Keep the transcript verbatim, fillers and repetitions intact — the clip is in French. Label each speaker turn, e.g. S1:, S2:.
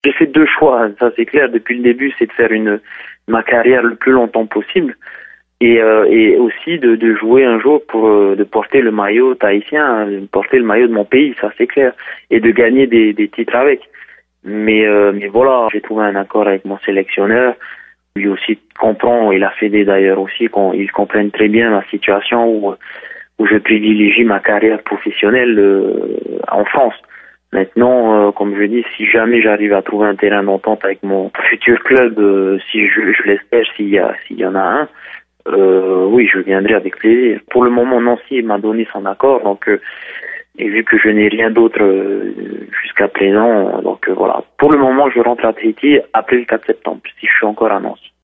S1: J'ai fait deux choix, ça c'est clair. Depuis le début, c'est de faire une ma carrière le plus longtemps possible et, euh, et aussi de, de jouer un jour pour euh, de porter le maillot tahitien, de porter le maillot de mon pays, ça c'est clair, et de gagner des, des titres avec. Mais euh, mais voilà, j'ai trouvé un accord avec mon sélectionneur. Lui aussi comprend, et la Fédé d'ailleurs aussi, qu'on, ils comprennent très bien la situation où où je privilégie ma carrière professionnelle euh, en France. Maintenant, euh, comme je dis, si jamais j'arrive à trouver un terrain d'entente avec mon futur club, euh, si je, je l'espère, s'il y a, s'il y en a un, euh, oui, je viendrai avec plaisir. Pour le moment, Nancy m'a donné son accord, donc euh, et vu que je n'ai rien d'autre euh, jusqu'à présent, donc euh, voilà. Pour le moment, je rentre à Tahiti après le quatre septembre, si je suis encore à Nancy.